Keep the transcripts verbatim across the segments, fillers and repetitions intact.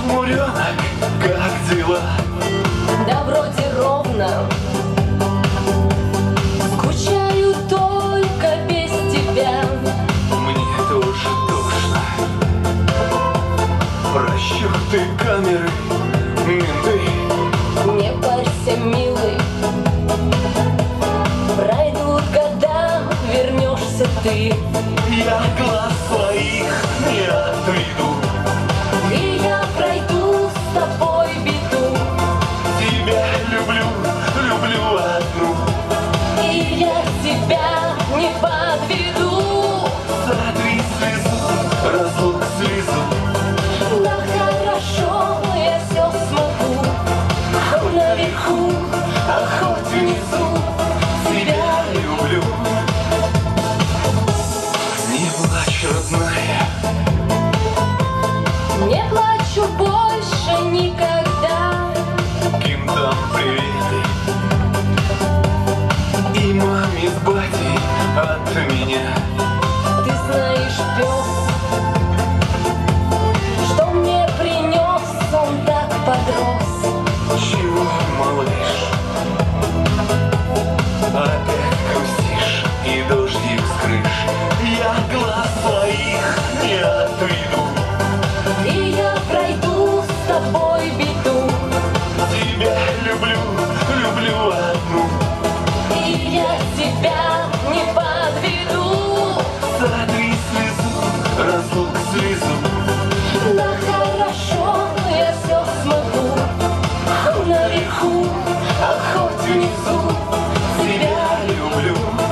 Муренок, как дела? Да вроде ровно. Скучаю только без тебя. Мне тоже тошно. Расчеты камеры, менты. Не парься, милый, пройдут года, вернешься ты. Я глаз своих не отведу. И я пройду с тобой беду. Тебя люблю, люблю одну. И я тебя не подведу. Сотри слезу, разлук слезу. Да хорошо, я все смогу. Хоть наверху, а хоть внизу. Тебя люблю. Не плачь, родная. Не плачу больше никогда. Ким там приветы. И маме с батей от меня. Ты знаешь, пес, что мне принес, он так подрос. Чего, малыш? Опять грустишь и дождик с крыш. Я глаз своих не отведу. И я пройду с тобой беду. Тебя люблю, люблю одну. И я тебя не подведу. Сотри слезу, разлук слезу. Да хорошо, я все смогу. Хоть наверху, а хоть внизу. Тебя люблю.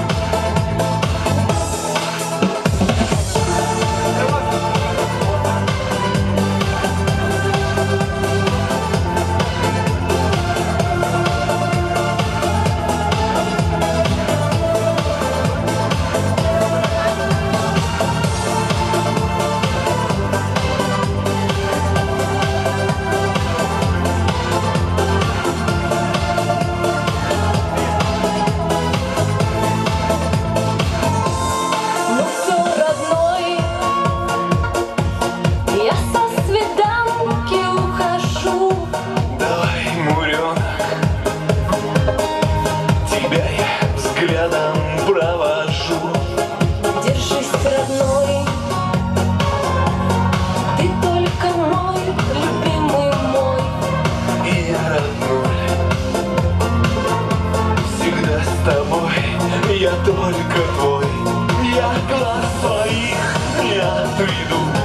Но все, родной, я со свиданки ухожу. Давай, муренок, тебя я взглядом провожу. Держись, родной, ты только мой, любимый мой. И я, родной, всегда с тобой, я только твой. Я глаз своих не отведу.